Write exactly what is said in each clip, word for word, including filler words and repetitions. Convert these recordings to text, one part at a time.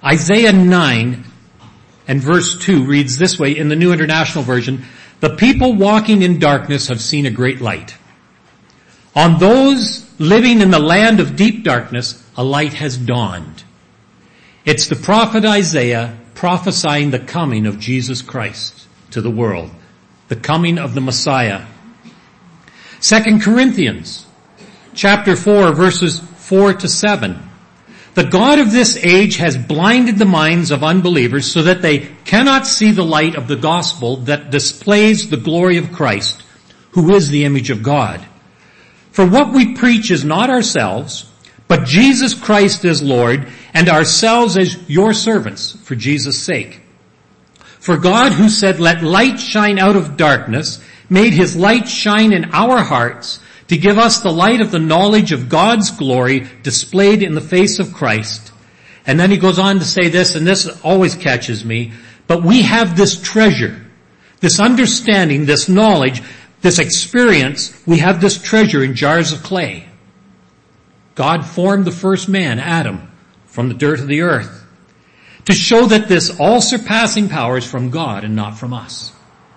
Isaiah nine and verse two reads this way in the New International Version: "The people walking in darkness have seen a great light. On those living in the land of deep darkness, a light has dawned." It's the prophet Isaiah prophesying the coming of Jesus Christ to the world, the coming of the Messiah. Second Corinthians chapter four, verses four to seven. "The God of this age has blinded the minds of unbelievers so that they cannot see the light of the gospel that displays the glory of Christ, who is the image of God. For what we preach is not ourselves, but Jesus Christ as Lord, and ourselves as your servants for Jesus' sake. For God, who said, 'Let light shine out of darkness,' made his light shine in our hearts to give us the light of the knowledge of God's glory displayed in the face of Christ." And then he goes on to say this, and this always catches me, "But we have this treasure, this understanding, this knowledge, this experience, we have this treasure in jars of clay." God formed the first man, Adam, from the dirt of the earth, to show that this all-surpassing power is from God and not from us.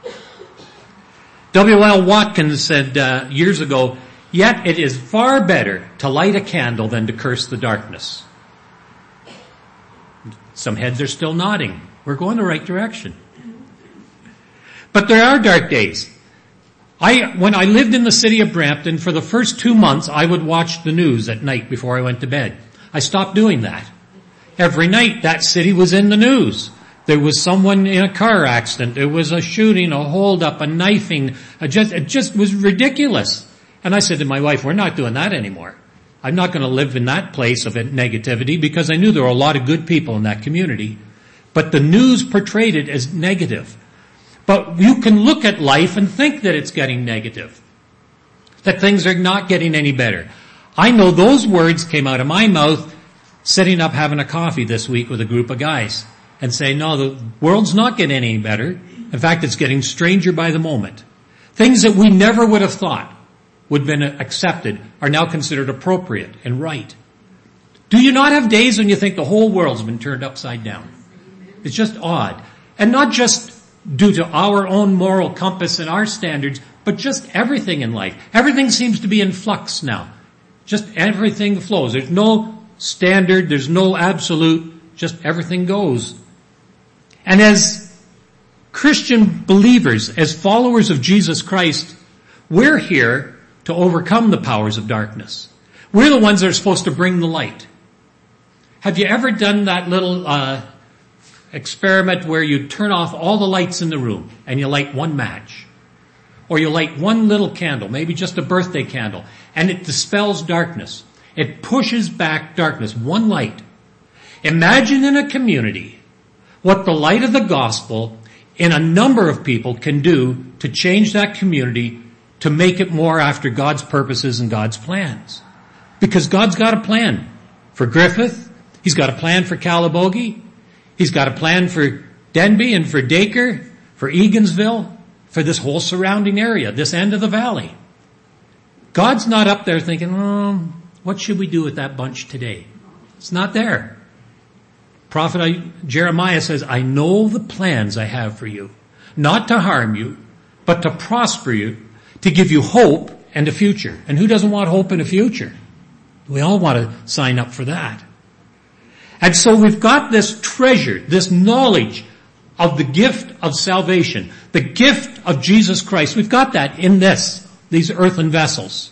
W L Watkins said uh, years ago, "Yet it is far better to light a candle than to curse the darkness." Some heads are still nodding. We're going the right direction. But there are dark days. I, when I lived in the city of Brampton, for the first two months, I would watch the news at night before I went to bed. I stopped doing that. Every night, that city was in the news. There was someone in a car accident. There was a shooting, a holdup, a knifing. A just, it just was ridiculous. And I said to my wife, we're not doing that anymore. I'm not going to live in that place of negativity, because I knew there were a lot of good people in that community. But the news portrayed it as negative. But you can look at life and think that it's getting negative, that things are not getting any better. I know those words came out of my mouth sitting up having a coffee this week with a group of guys and saying, no, the world's not getting any better. In fact, it's getting stranger by the moment. Things that we never would have thought would have been accepted are now considered appropriate and right. Do you not have days when you think the whole world's been turned upside down? It's just odd. And not just due to our own moral compass and our standards, but just everything in life. Everything seems to be in flux now. Just everything flows. There's no standard, there's no absolute, just everything goes. And as Christian believers, as followers of Jesus Christ, we're here to overcome the powers of darkness. We're the ones that are supposed to bring the light. Have you ever done that little uh experiment where you turn off all the lights in the room and you light one match? Or you light one little candle, maybe just a birthday candle, and it dispels darkness. It pushes back darkness, one light. Imagine in a community what the light of the gospel in a number of people can do to change that community, to make it more after God's purposes and God's plans. Because God's got a plan for Griffith. He's got a plan for Calabogie. He's got a plan for Denby and for Dacre, for Egansville, for this whole surrounding area, this end of the valley. God's not up there thinking, oh, what should we do with that bunch today? It's not there. Prophet Jeremiah says, I know the plans I have for you, not to harm you, but to prosper you, to give you hope and a future. And who doesn't want hope and a future? We all want to sign up for that. And so we've got this treasure, this knowledge of the gift of salvation, the gift of Jesus Christ. We've got that in this, these earthen vessels.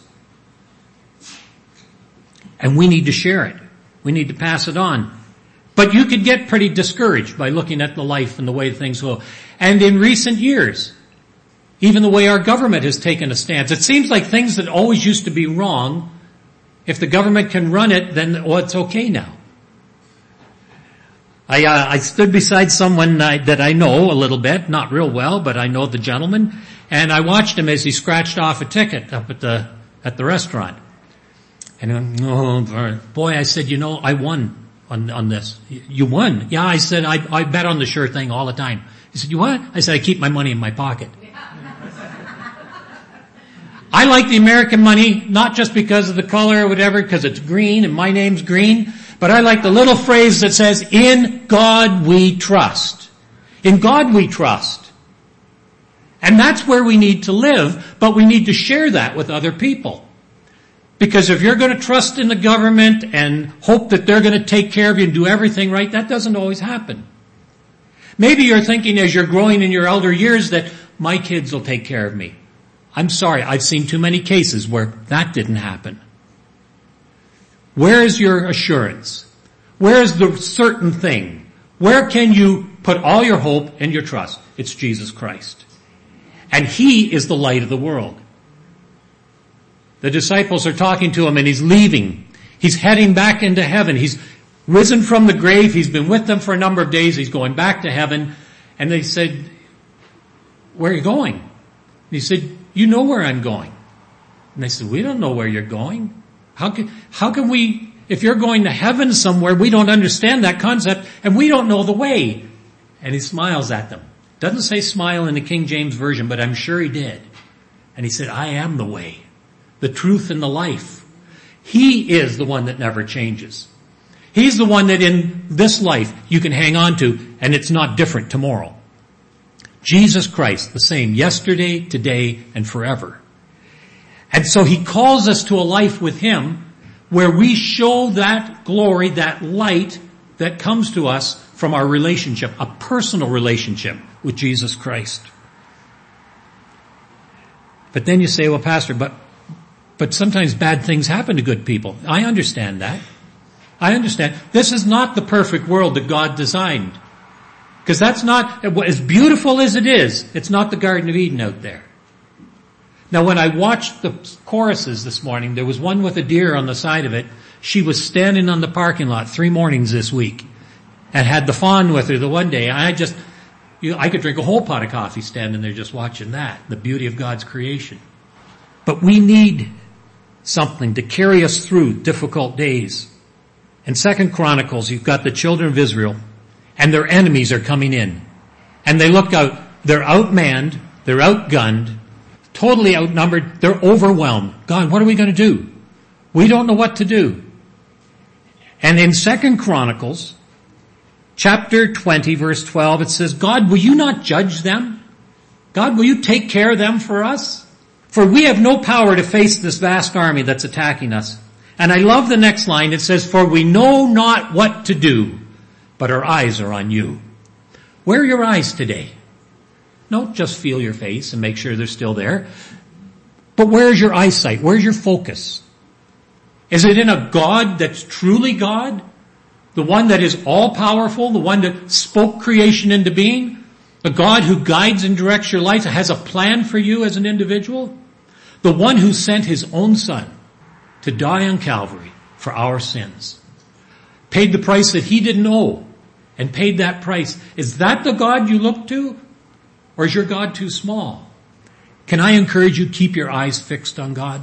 And we need to share it. We need to pass it on. But you could get pretty discouraged by looking at the life and the way things go. And in recent years, even the way our government has taken a stance, it seems like things that always used to be wrong, if the government can run it, then well, it's okay now. I, uh, I stood beside someone uh, that I know a little bit, not real well, but I know the gentleman, and I watched him as he scratched off a ticket up at the, at the restaurant. And, oh, boy, I said, you know, I won on, on this. You won? Yeah, I said, I, I bet on the sure thing all the time. He said, you what? I said, I keep my money in my pocket. I like the American money, not just because of the color or whatever, because it's green and my name's green, But I like the little phrase that says, in God we trust. In God we trust. And that's where we need to live, but we need to share that with other people. Because if you're going to trust in the government and hope that they're going to take care of you and do everything right, that doesn't always happen. Maybe you're thinking as you're growing in your elder years that my kids will take care of me. I'm sorry, I've seen too many cases where that didn't happen. Where is your assurance? Where is the certain thing? Where can you put all your hope and your trust? It's Jesus Christ. And He is the light of the world. The disciples are talking to Him and He's leaving. He's heading back into heaven. He's risen from the grave. He's been with them for a number of days. He's going back to heaven. And they said, where are you going? And He said, you know where I'm going. And they said, we don't know where you're going. How can, how can we, if you're going to heaven somewhere, we don't understand that concept and we don't know the way. And He smiles at them. Doesn't say smile in the King James Version, but I'm sure He did. And He said, I am the way, the truth, and the life. He is the one that never changes. He's the one that in this life you can hang on to, and it's not different tomorrow. Jesus Christ, the same yesterday, today, and forever. And so He calls us to a life with Him where we show that glory, that light that comes to us from our relationship, a personal relationship with Jesus Christ. But then you say, well, Pastor, but, but sometimes bad things happen to good people. I understand that. I understand. This is not the perfect world that God designed. Because that's not, as beautiful as it is, it's not the Garden of Eden out there. Now when I watched the choruses this morning, there was one with a deer on the side of it. She was standing on the parking lot three mornings this week and had the fawn with her the one day. I just, you know, I could drink a whole pot of coffee standing there just watching that, the beauty of God's creation. But we need something to carry us through difficult days. In Second Chronicles, you've got the children of Israel and their enemies are coming in. And they look out, they're outmanned, they're outgunned, totally outnumbered, they're overwhelmed. God, what are we going to do? We don't know what to do. And in Second Chronicles, chapter twenty, verse twelve, it says, God, will you not judge them? God, will you take care of them for us? For we have no power to face this vast army that's attacking us. And I love the next line. It says, for we know not what to do, but our eyes are on you. Where are your eyes today? Don't just feel your face and make sure they're still there. But where's your eyesight? Where's your focus? Is it in a God that's truly God? The one that is all-powerful? The one that spoke creation into being? The God who guides and directs your life, has a plan for you as an individual? The one who sent His own Son to die on Calvary for our sins. Paid the price that He didn't owe and paid that price. Is that the God you look to? Or is your God too small? Can I encourage you, keep your eyes fixed on God?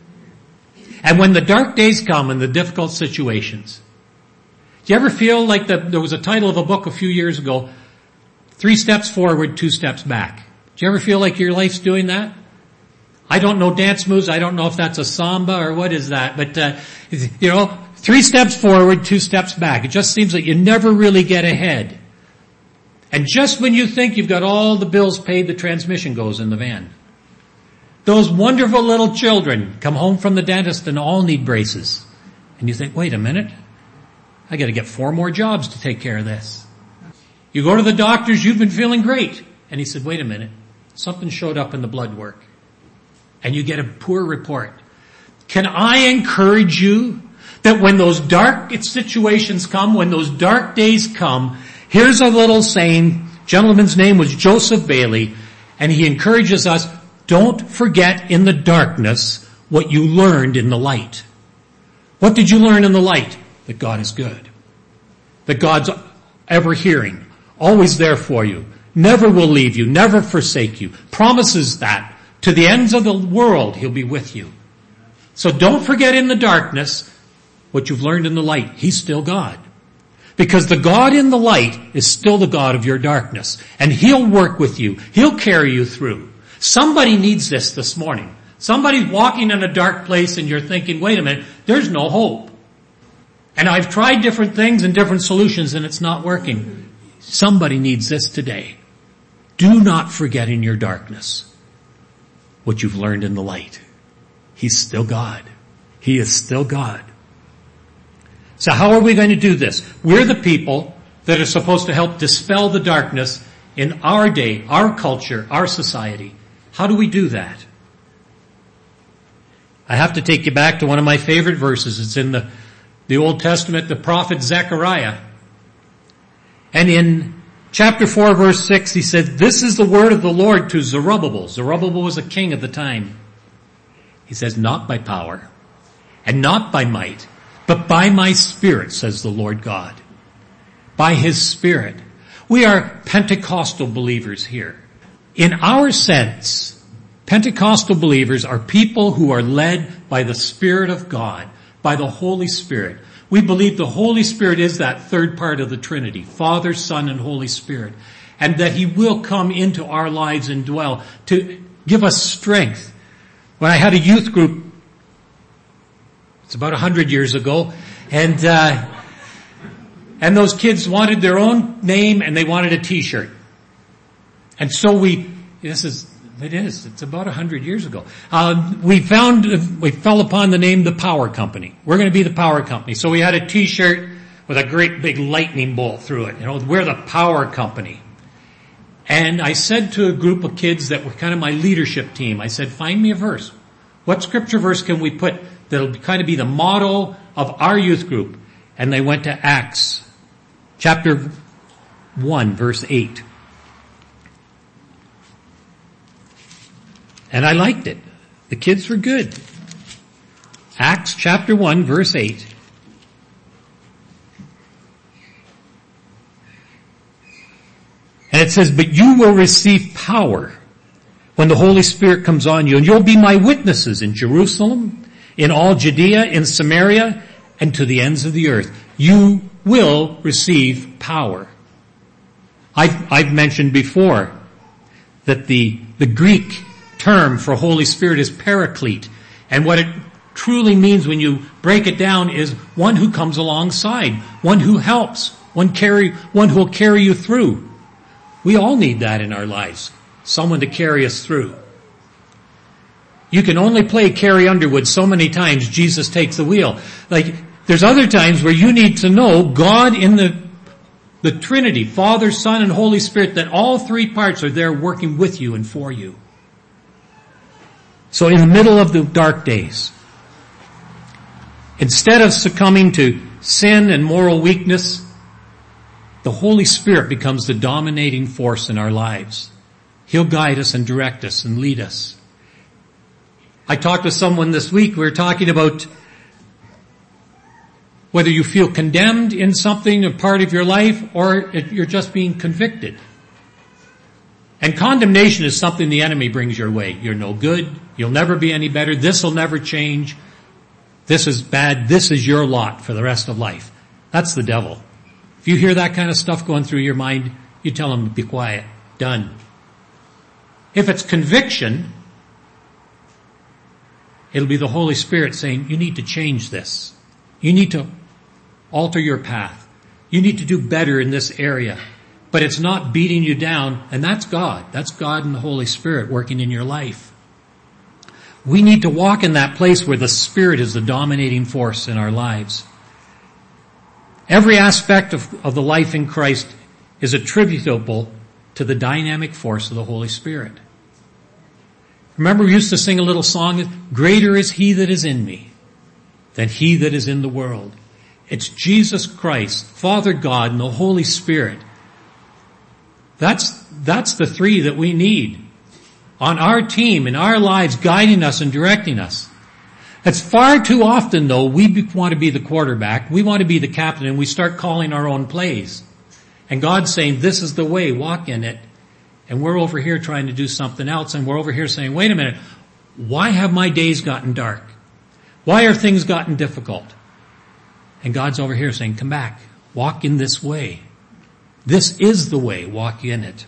And when the dark days come and the difficult situations, do you ever feel like the, there was a title of a book a few years ago, Three Steps Forward, Two Steps Back. Do you ever feel like your life's doing that? I don't know dance moves. I don't know if that's a samba or what is that. But, uh, you know, three steps forward, two steps back. It just seems like you never really get ahead. And just when you think you've got all the bills paid, the transmission goes in the van. Those wonderful little children come home from the dentist and all need braces. And you think, wait a minute. I got to get four more jobs to take care of this. You go to the doctors, you've been feeling great. And he said, wait a minute. Something showed up in the blood work. And you get a poor report. Can I encourage you that when those dark situations come, when those dark days come, here's a little saying, gentleman's name was Joseph Bailey, and he encourages us, don't forget in the darkness what you learned in the light. What did you learn in the light? That God is good. That God's ever hearing, always there for you, never will leave you, never forsake you, promises that. To the ends of the world, He'll be with you. So don't forget in the darkness what you've learned in the light. He's still God. Because the God in the light is still the God of your darkness. And He'll work with you. He'll carry you through. Somebody needs this this morning. Somebody's walking in a dark place and you're thinking, wait a minute, there's no hope. And I've tried different things and different solutions and it's not working. Somebody needs this today. Do not forget in your darkness what you've learned in the light. He's still God. He is still God. So how are we going to do this? We're the people that are supposed to help dispel the darkness in our day, our culture, our society. How do we do that? I have to take you back to one of my favorite verses. It's in the, the Old Testament, the prophet Zechariah. And in chapter four, verse six, he said, "This is the word of the Lord to Zerubbabel." Zerubbabel was a king at the time. He says, "Not by power and not by might, but by my Spirit, says the Lord God." By His Spirit. We are Pentecostal believers here. In our sense, Pentecostal believers are people who are led by the Spirit of God, by the Holy Spirit. We believe the Holy Spirit is that third part of the Trinity, Father, Son, and Holy Spirit, and that He will come into our lives and dwell to give us strength. When I had a youth group, it's about a hundred years ago, and uh and those kids wanted their own name and they wanted a t-shirt. And so we, this is, it is, it's about a hundred years ago. Um, we found, we fell upon the name The Power Company. We're going to be the Power Company. So we had a t-shirt with a great big lightning bolt through it. You know, we're the Power Company. And I said to a group of kids that were kind of my leadership team, I said, find me a verse. What scripture verse can we put that'll kind of be the motto of our youth group? And they went to Acts chapter one, verse eight. And I liked it. The kids were good. Acts chapter one, verse eight. And it says, "But you will receive power when the Holy Spirit comes on you, and you'll be my witnesses in Jerusalem, in all Judea, in Samaria, and to the ends of the earth." You will receive power. I've, I've mentioned before that the, the Greek term for Holy Spirit is paraclete. And what it truly means when you break it down is one who comes alongside, one who helps, one carry, one who will carry you through. We all need that in our lives. Someone to carry us through. You can only play Carrie Underwood so many times Jesus takes the wheel. Like, there's other times where you need to know God in the, the Trinity, Father, Son, and Holy Spirit, that all three parts are there working with you and for you. So in the middle of the dark days, instead of succumbing to sin and moral weakness, the Holy Spirit becomes the dominating force in our lives. He'll guide us and direct us and lead us. I talked with someone this week, we were talking about whether you feel condemned in something, a part of your life, or you're just being convicted. And condemnation is something the enemy brings your way. You're no good. You'll never be any better. This will never change. This is bad. This is your lot for the rest of life. That's the devil. If you hear that kind of stuff going through your mind, you tell him to be quiet. Done. If it's conviction, it'll be the Holy Spirit saying, you need to change this. You need to alter your path. You need to do better in this area. But it's not beating you down, and that's God. That's God and the Holy Spirit working in your life. We need to walk in that place where the Spirit is the dominating force in our lives. Every aspect of, of the life in Christ is attributable to the dynamic force of the Holy Spirit. Remember, we used to sing a little song, "Greater is He that is in me than he that is in the world." It's Jesus Christ, Father God, and the Holy Spirit. That's, that's the three that we need on our team, in our lives, guiding us and directing us. It's far too often, though, we want to be the quarterback, we want to be the captain, and we start calling our own plays. And God's saying, this is the way, walk in it. And we're over here trying to do something else, and we're over here saying, wait a minute, why have my days gotten dark? Why are things gotten difficult? And God's over here saying, come back, walk in this way. This is the way, walk in it.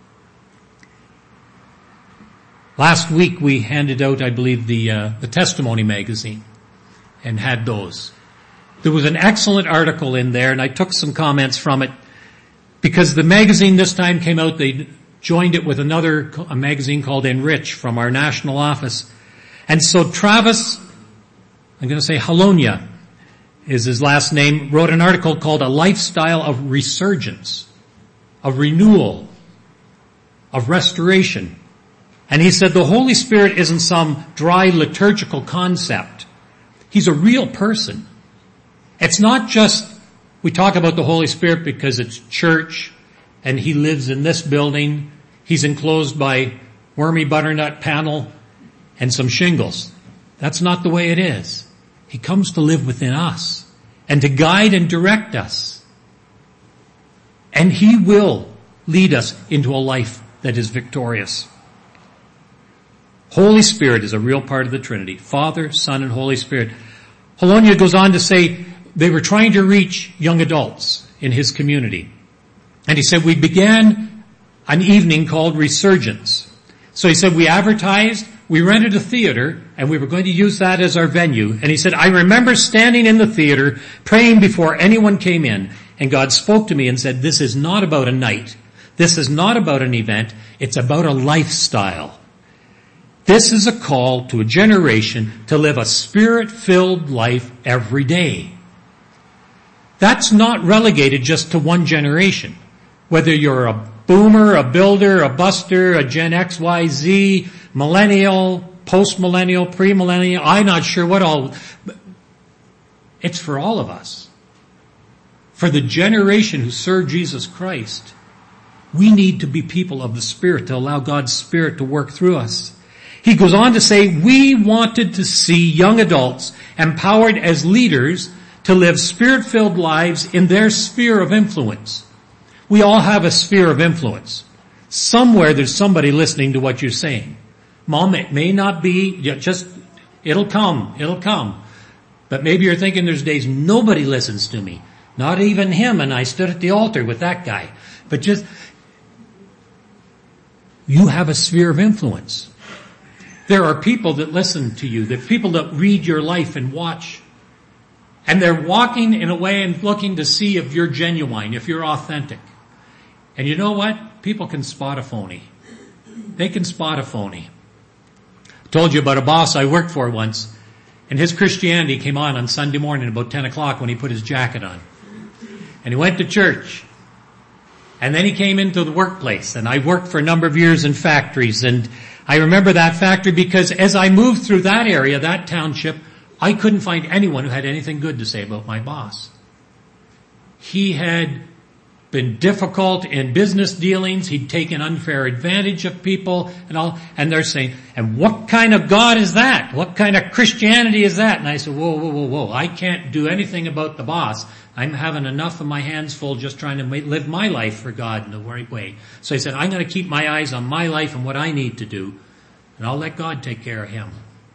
Last week we handed out, I believe, the uh, the testimony magazine and had those. There was an excellent article in there, and I took some comments from it, because the magazine this time came out, they joined it with another a magazine called Enrich from our national office. And so Travis, I'm going to say Halonia is his last name, wrote an article called A Lifestyle of Resurgence, of Renewal, of Restoration. And he said the Holy Spirit isn't some dry liturgical concept. He's a real person. It's not just, we talk about the Holy Spirit because it's church and he lives in this building. He's enclosed by wormy butternut panel and some shingles. That's not the way it is. He comes to live within us and to guide and direct us. And he will lead us into a life that is victorious. Holy Spirit is a real part of the Trinity. Father, Son, and Holy Spirit. Halonia goes on to say they were trying to reach young adults in his community. And he said, we began an evening called Resurgence. So he said, we advertised, we rented a theater, and we were going to use that as our venue. And he said, I remember standing in the theater, praying before anyone came in, and God spoke to me and said, this is not about a night. This is not about an event. It's about a lifestyle. This is a call to a generation to live a Spirit-filled life every day. That's not relegated just to one generation. Whether you're a boomer, a builder, a buster, a Gen X, Y, Z, millennial, post-millennial, pre-millennial, I'm not sure what all. It's for all of us. For the generation who serve Jesus Christ, we need to be people of the Spirit to allow God's Spirit to work through us. He goes on to say, we wanted to see young adults empowered as leaders to live Spirit-filled lives in their sphere of influence. We all have a sphere of influence. Somewhere there's somebody listening to what you're saying. Mom, it may not be, just, it'll come, it'll come. But maybe you're thinking there's days nobody listens to me. Not even him, and I stood at the altar with that guy. But just, you have a sphere of influence. There are people that listen to you. There are people that read your life and watch. And they're walking in a way and looking to see if you're genuine, if you're authentic. And you know what? People can spot a phony. They can spot a phony. I told you about a boss I worked for once. And his Christianity came on on Sunday morning about ten o'clock when he put his jacket on. And he went to church. And then he came into the workplace. And I worked for a number of years in factories. And I remember that factory because as I moved through that area, that township, I couldn't find anyone who had anything good to say about my boss. He had been difficult in business dealings. He'd taken unfair advantage of people and all. And they're saying, and what kind of God is that? What kind of Christianity is that? And I said, whoa, whoa, whoa, whoa. I can't do anything about the boss. I'm having enough of my hands full just trying to live my life for God in the right way. So I said, I'm going to keep my eyes on my life and what I need to do. And I'll let God take care of him.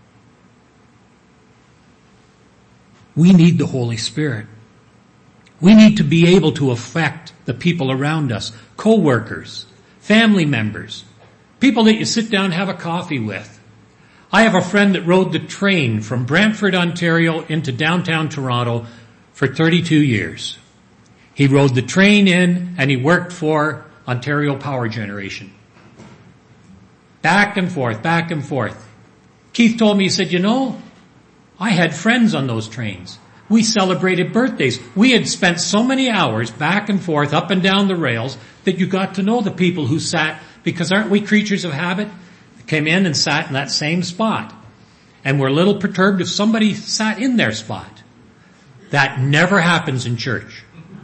We need the Holy Spirit. We need to be able to affect the people around us, co-workers, family members, people that you sit down and have a coffee with. I have a friend that rode the train from Brantford, Ontario into downtown Toronto for thirty-two years. He rode the train in and he worked for Ontario Power Generation. Back and forth, back and forth. Keith told me, he said, you know, I had friends on those trains. We celebrated birthdays. We had spent so many hours back and forth, up and down the rails, that you got to know the people who sat, because aren't we creatures of habit? They came in and sat in that same spot. And we're a little perturbed if somebody sat in their spot. That never happens in church.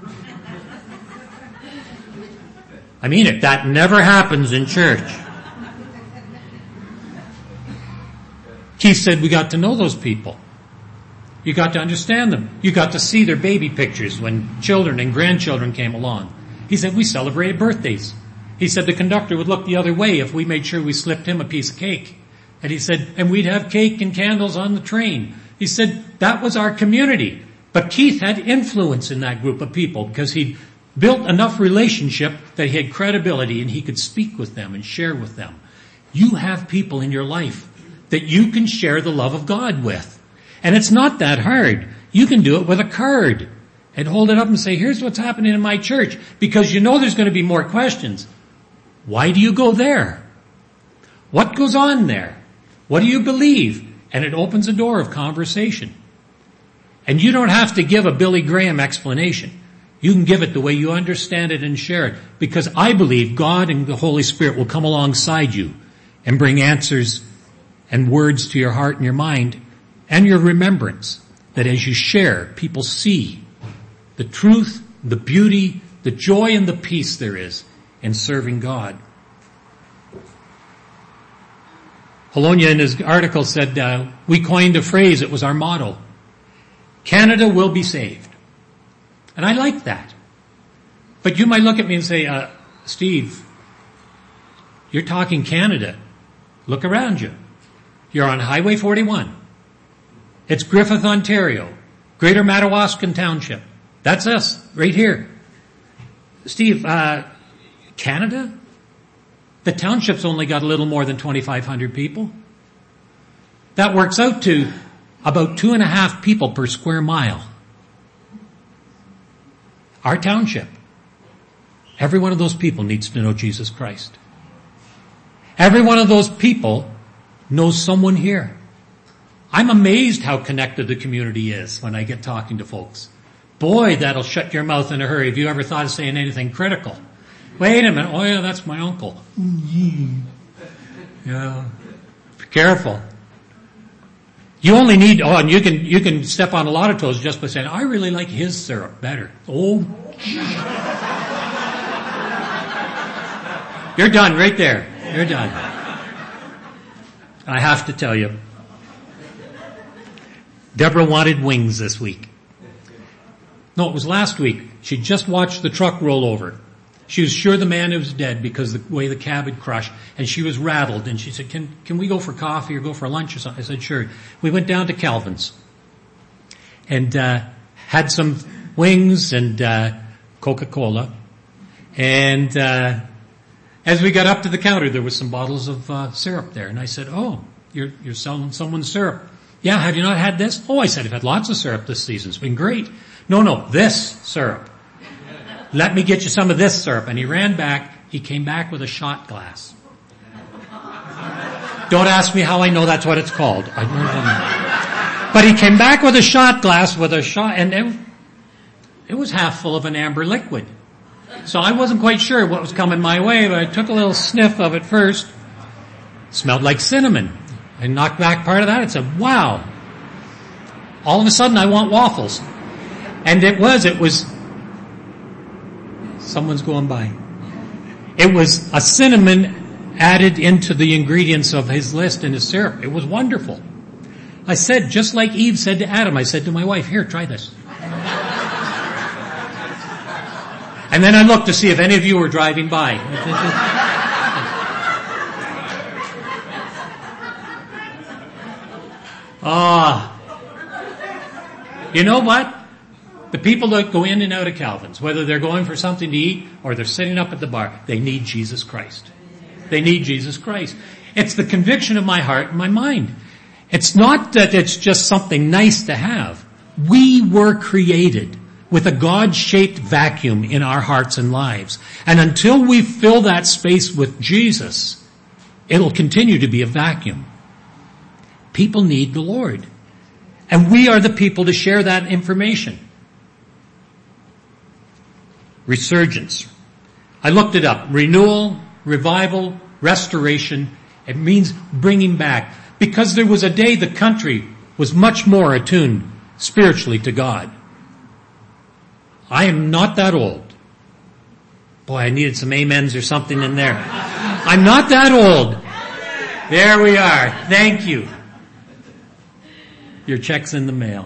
I mean it, that never happens in church. Keith said we got to know those people. You got to understand them. You got to see their baby pictures when children and grandchildren came along. He said we celebrated birthdays. He said the conductor would look the other way if we made sure we slipped him a piece of cake. And he said, and we'd have cake and candles on the train. He said that was our community. But Keith had influence in that group of people because he built enough relationship that he had credibility and he could speak with them and share with them. You have people in your life that you can share the love of God with. And it's not that hard. You can do it with a card and hold it up and say, here's what's happening in my church, because you know there's going to be more questions. Why do you go there? What goes on there? What do you believe? And it opens a door of conversation. And you don't have to give a Billy Graham explanation. You can give it the way you understand it and share it, because I believe God and the Holy Spirit will come alongside you and bring answers and words to your heart and your mind and your remembrance, that as you share, people see the truth, the beauty, the joy and the peace there is in serving God. Holonia in his article said, uh, we coined a phrase, it was our motto. Canada will be saved. And I like that. But you might look at me and say, uh, Steve, you're talking Canada. Look around you. You're on Highway forty-one. It's Griffith, Ontario. Greater Madawaska Township. That's us, right here. Steve, uh, Canada? The township's only got a little more than twenty-five hundred people. That works out to about two and a half people per square mile. Our township. Every one of those people needs to know Jesus Christ. Every one of those people knows someone here. I'm amazed how connected the community is when I get talking to folks. Boy, that'll shut your mouth in a hurry. Have you ever thought of saying anything critical? Wait a minute. Oh yeah, that's my uncle. Yeah. Be careful. You only need, oh, and you can, you can step on a lot of toes just by saying, I really like his syrup better. Oh. You're done right there. You're done. I have to tell you, Deborah wanted wings this week. No, it was last week. She just watched the truck roll over. She was sure the man was dead because of the way the cab had crushed, and she was rattled, and she said, can, can we go for coffee or go for lunch or something? I said, sure. We went down to Calvin's and, uh, had some wings and, uh, Coca-Cola. And, uh, as we got up to the counter, there was some bottles of, uh, syrup there. And I said, oh, you're, you're selling someone syrup. Yeah, have you not had this? Oh, I said, I've had lots of syrup this season. It's been great. No, no, this syrup. Let me get you some of this syrup. And he ran back. He came back with a shot glass. Don't ask me how I know that's what it's called. I don't know. But he came back with a shot glass with a shot, and it, it was half full of an amber liquid. So I wasn't quite sure what was coming my way, but I took a little sniff of it first. It smelled like cinnamon. I knocked back part of that and said, wow. All of a sudden I want waffles. And it was, it was, someone's going by. It was a cinnamon added into the ingredients of his list in his syrup. It was wonderful. I said, just like Eve said to Adam, I said to my wife, here, try this. And then I looked to see if any of you were driving by. Ah. You know what? The people that go in and out of Calvin's, whether they're going for something to eat or they're sitting up at the bar, they need Jesus Christ. They need Jesus Christ. It's the conviction of my heart and my mind. It's not that it's just something nice to have. We were created with a God-shaped vacuum in our hearts and lives. And until we fill that space with Jesus, it'll continue to be a vacuum. People need the Lord. And we are the people to share that information. Resurgence. I looked it up. Renewal, revival, restoration. It means bringing back. Because there was a day the country was much more attuned spiritually to God. I am not that old. Boy, I needed some amens or something in there. I'm not that old. There we are. Thank you. Your check's in the mail.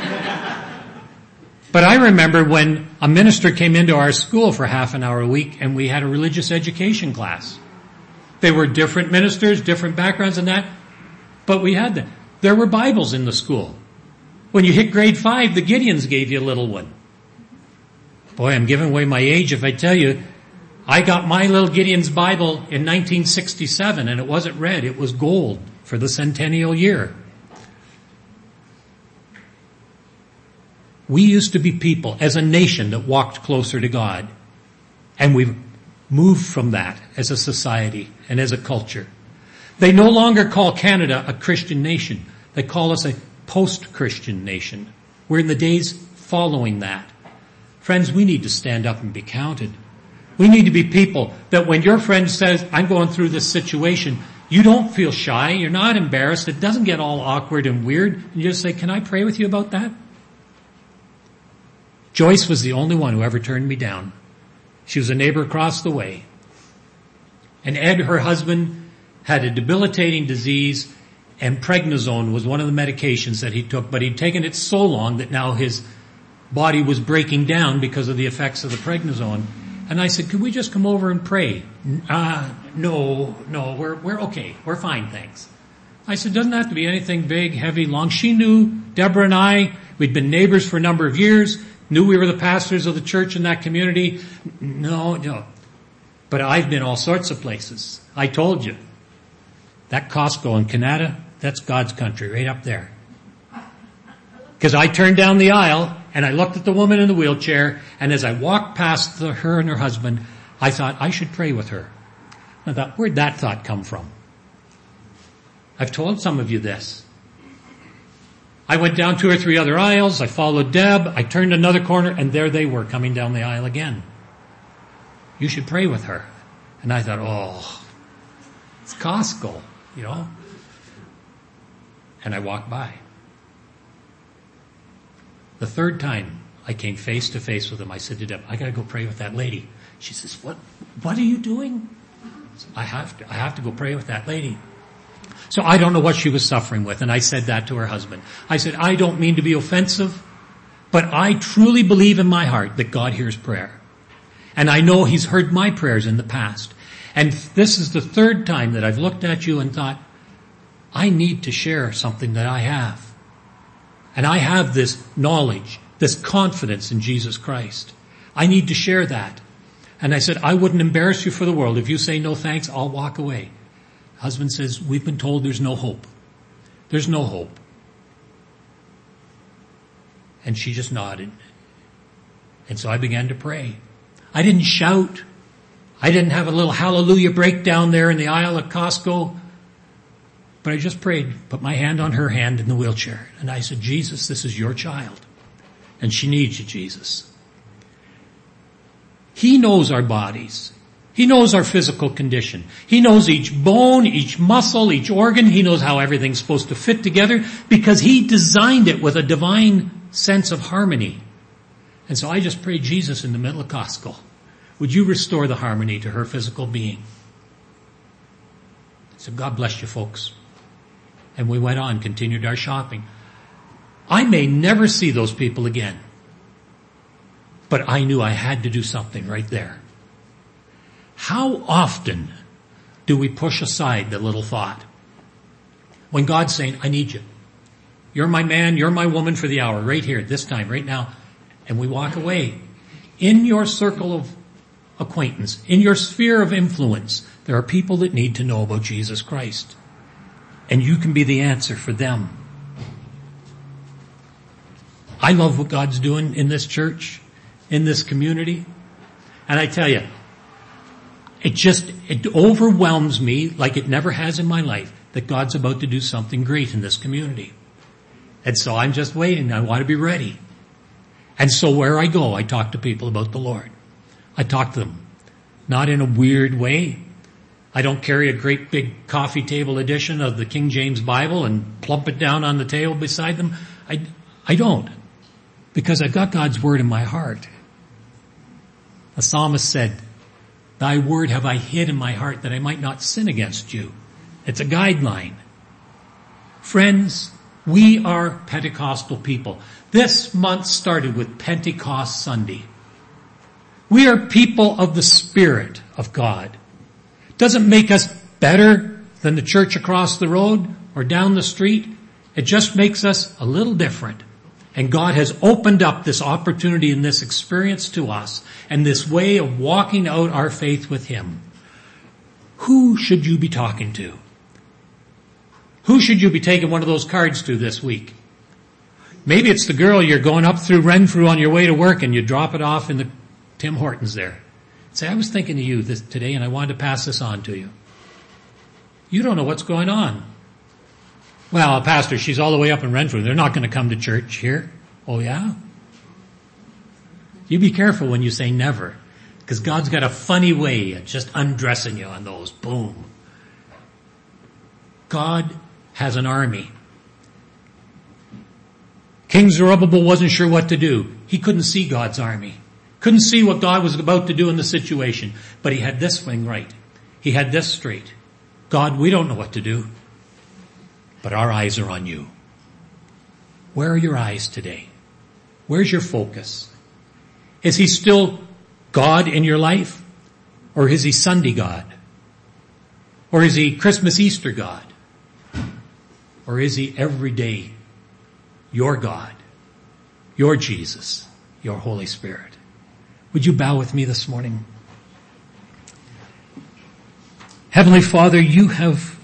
But I remember when a minister came into our school for half an hour a week and we had a religious education class. They were different ministers, different backgrounds and that, but we had them. There were Bibles in the school. When you hit grade five, the Gideons gave you a little one. Boy, I'm giving away my age if I tell you, I got my little Gideon's Bible in nineteen sixty-seven and it wasn't red, it was gold for the centennial year. We used to be people as a nation that walked closer to God. And we've moved from that as a society and as a culture. They no longer call Canada a Christian nation. They call us a post-Christian nation. We're in the days following that. Friends, we need to stand up and be counted. We need to be people that when your friend says, I'm going through this situation, you don't feel shy, you're not embarrassed, it doesn't get all awkward and weird, and you just say, can I pray with you about that? Joyce was the only one who ever turned me down. She was a neighbor across the way. And Ed, her husband, had a debilitating disease, and prednisone was one of the medications that he took, but he'd taken it so long that now his body was breaking down because of the effects of the prednisone. And I said, could we just come over and pray? Uh, no, no, we're, we're okay. We're fine, thanks. I said, doesn't have to be anything big, heavy, long. She knew, Deborah and I, we'd been neighbors for a number of years, knew we were the pastors of the church in that community. No, no. But I've been all sorts of places. I told you. That Costco in Canada, that's God's country, right up there. Because I turned down the aisle, and I looked at the woman in the wheelchair, and as I walked past the, her and her husband, I thought, I should pray with her. I thought, where'd that thought come from? I've told some of you this. I went down two or three other aisles, I followed Deb, I turned another corner, and there they were coming down the aisle again. You should pray with her. And I thought, oh, it's Costco, you know. And I walked by. The third time I came face to face with him, I said to Deb, I gotta go pray with that lady. She says, what, what are you doing? I said, I have to, I have to go pray with that lady. So I don't know what she was suffering with, and I said that to her husband. I said, I don't mean to be offensive, but I truly believe in my heart that God hears prayer. And I know He's heard my prayers in the past. And this is the third time that I've looked at you and thought, I need to share something that I have. And I have this knowledge, this confidence in Jesus Christ. I need to share that. And I said, I wouldn't embarrass you for the world. If you say no thanks, I'll walk away. Husband says, we've been told there's no hope. There's no hope. And she just nodded. And so I began to pray. I didn't shout. I didn't have a little hallelujah breakdown there in the aisle at Costco. But I just prayed, put my hand on her hand in the wheelchair. And I said, Jesus, this is your child. And she needs you, Jesus. He knows our bodies. He knows our physical condition. He knows each bone, each muscle, each organ. He knows how everything's supposed to fit together because He designed it with a divine sense of harmony. And so I just prayed, Jesus, in the middle of Costco, would you restore the harmony to her physical being? So God bless you, folks. And we went on, continued our shopping. I may never see those people again, but I knew I had to do something right there. How often do we push aside the little thought when God's saying, I need you. You're my man, you're my woman for the hour, right here, this time, right now. And we walk away. In your circle of acquaintance, in your sphere of influence, there are people that need to know about Jesus Christ. And you can be the answer for them. I love what God's doing in this church, in this community. And I tell you, it just, it overwhelms me like it never has in my life that God's about to do something great in this community. And so I'm just waiting. I want to be ready. And so where I go, I talk to people about the Lord. I talk to them, not in a weird way. I don't carry a great big coffee table edition of the King James Bible and plump it down on the table beside them. I, I don't. Because I've got God's Word in my heart. The psalmist said, Thy word have I hid in my heart that I might not sin against you. It's a guideline. Friends, we are Pentecostal people. This month started with Pentecost Sunday. We are people of the Spirit of God. Doesn't make us better than the church across the road or down the street. It just makes us a little different. And God has opened up this opportunity and this experience to us and this way of walking out our faith with Him. Who should you be talking to? Who should you be taking one of those cards to this week? Maybe it's the girl you're going up through Renfrew on your way to work and you drop it off in the Tim Hortons there. Say, I was thinking of you this, today and I wanted to pass this on to you. You don't know what's going on. Well, Pastor, she's all the way up in Renfrew. They're not going to come to church here. Oh yeah? You be careful when you say never. Because God's got a funny way of just undressing you on those. Boom. God has an army. King Zerubbabel wasn't sure what to do. He couldn't see God's army. Couldn't see what God was about to do in the situation. But he had this thing right. He had this straight. God, we don't know what to do, but our eyes are on you. Where are your eyes today? Where's your focus? Is he still God in your life? Or is he Sunday God? Or is he Christmas, Easter God? Or is he every day your God, your Jesus, your Holy Spirit? Would you bow with me this morning? Heavenly Father, you have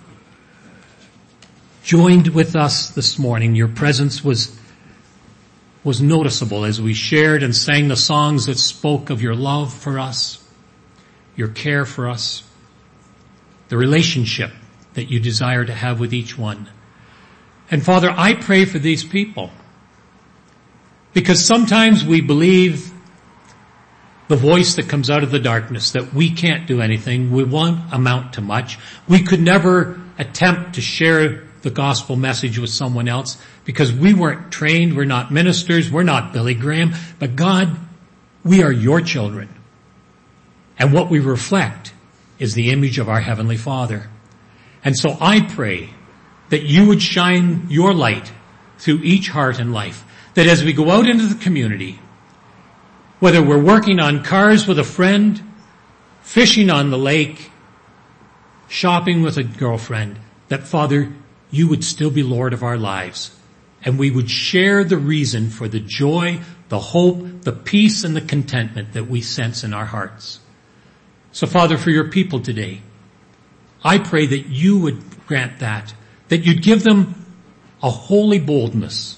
joined with us this morning. Your presence was, was noticeable as we shared and sang the songs that spoke of your love for us, your care for us, the relationship that you desire to have with each one. And Father, I pray for these people, because sometimes we believe the voice that comes out of the darkness, that we can't do anything, we won't amount to much. We could never attempt to share the gospel message with someone else because we weren't trained, we're not ministers, we're not Billy Graham. But God, we are your children. And what we reflect is the image of our Heavenly Father. And so I pray that you would shine your light through each heart and life, that as we go out into the community, whether we're working on cars with a friend, fishing on the lake, shopping with a girlfriend, that Father, you would still be Lord of our lives. And we would share the reason for the joy, the hope, the peace, and the contentment that we sense in our hearts. So Father, for your people today, I pray that you would grant that, that you'd give them a holy boldness.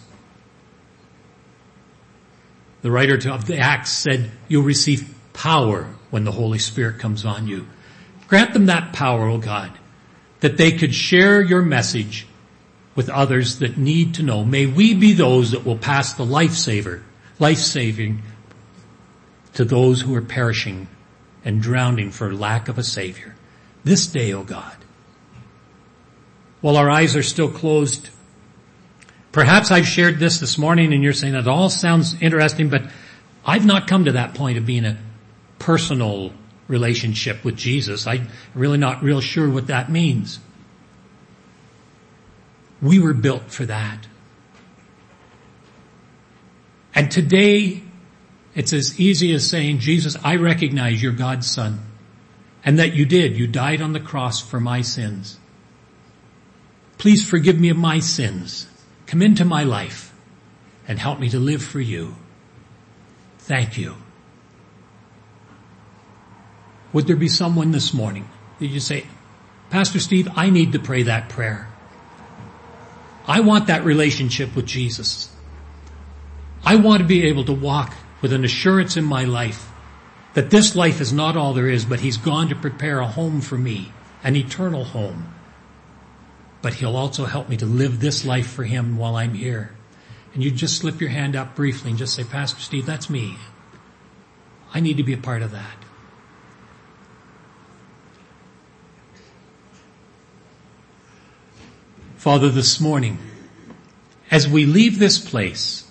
The writer of the Acts said, you'll receive power when the Holy Spirit comes on you. Grant them that power, O God, that they could share your message with others that need to know. May we be those that will pass the lifesaver, life-saving to those who are perishing and drowning for lack of a Savior. This day, O God, while our eyes are still closed, perhaps I've shared this this morning and you're saying that all sounds interesting, but I've not come to that point of being a personal relationship with Jesus. I'm really not real sure what that means. We were built for that. And today, it's as easy as saying, Jesus, I recognize you're God's Son, and that you did. You died on the cross for my sins. Please forgive me of my sins. Come into my life and help me to live for you. Thank you. Would there be someone this morning that you say, Pastor Steve, I need to pray that prayer. I want that relationship with Jesus. I want to be able to walk with an assurance in my life that this life is not all there is, but he's gone to prepare a home for me, an eternal home. But he'll also help me to live this life for him while I'm here. And you just slip your hand up briefly and just say, Pastor Steve, that's me. I need to be a part of that. Father, this morning, as we leave this place,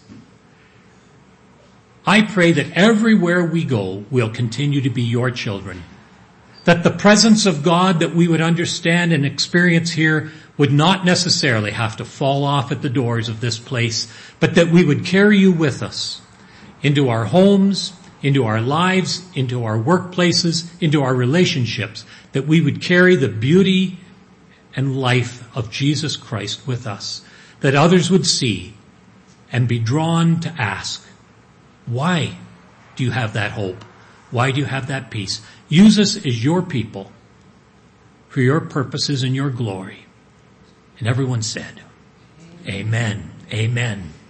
I pray that everywhere we go, we'll continue to be your children. That the presence of God that we would understand and experience here would not necessarily have to fall off at the doors of this place, but that we would carry you with us into our homes, into our lives, into our workplaces, into our relationships, that we would carry the beauty and life of Jesus Christ with us, that others would see and be drawn to ask, why do you have that hope? Why do you have that peace? Use us as your people for your purposes and your glory. And everyone said, Amen. Amen.